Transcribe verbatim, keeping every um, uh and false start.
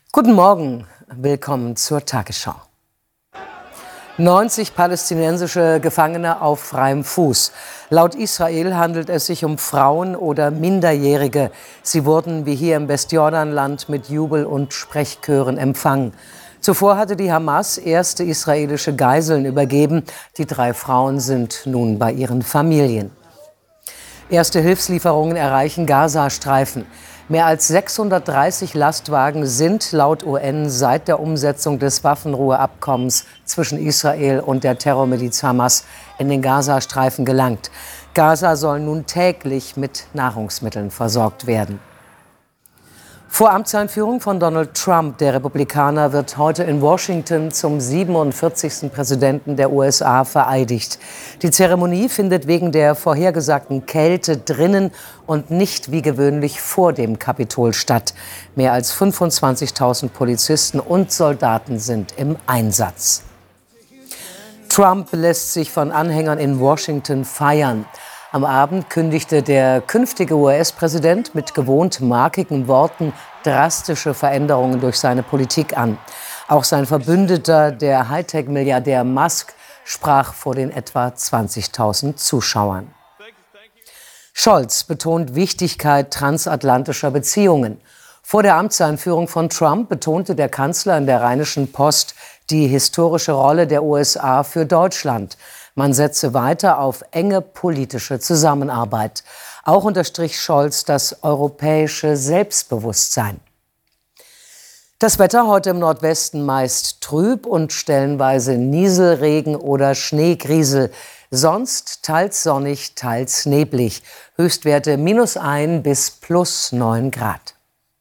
Guten Morgen, willkommen zur Tagesschau. neunzig palästinensische Gefangene auf freiem Fuß. Laut Israel handelt es sich um Frauen oder Minderjährige. Sie wurden wie hier im Westjordanland mit Jubel und Sprechchören empfangen. Zuvor hatte die Hamas erste israelische Geiseln übergeben. Die drei Frauen sind nun bei ihren Familien. Erste Hilfslieferungen erreichen Gazastreifen. Mehr als sechshundertdreißig Lastwagen sind laut U N seit der Umsetzung des Waffenruheabkommens zwischen Israel und der Terrormiliz Hamas in den Gazastreifen gelangt. Gaza soll nun täglich mit Nahrungsmitteln versorgt werden. Vor Amtseinführung von Donald Trump, der Republikaner, wird heute in Washington zum siebenundvierzigsten Präsidenten der U S A vereidigt. Die Zeremonie findet wegen der vorhergesagten Kälte drinnen und nicht wie gewöhnlich vor dem Kapitol statt. Mehr als fünfundzwanzigtausend Polizisten und Soldaten sind im Einsatz. Trump lässt sich von Anhängern in Washington feiern. Am Abend kündigte der künftige U S-Präsident mit gewohnt markigen Worten drastische Veränderungen durch seine Politik an. Auch sein Verbündeter, der Hightech-Milliardär Musk, sprach vor den etwa zwanzigtausend Zuschauern. Scholz betont Wichtigkeit transatlantischer Beziehungen. Vor der Amtseinführung von Trump betonte der Kanzler in der Rheinischen Post die historische Rolle der U S A für Deutschland. Man setze weiter auf enge politische Zusammenarbeit. Auch unterstrich Scholz das europäische Selbstbewusstsein. Das Wetter heute im Nordwesten meist trüb und stellenweise Nieselregen oder Schneegriesel. Sonst teils sonnig, teils neblig. Höchstwerte minus ein bis plus neun Grad.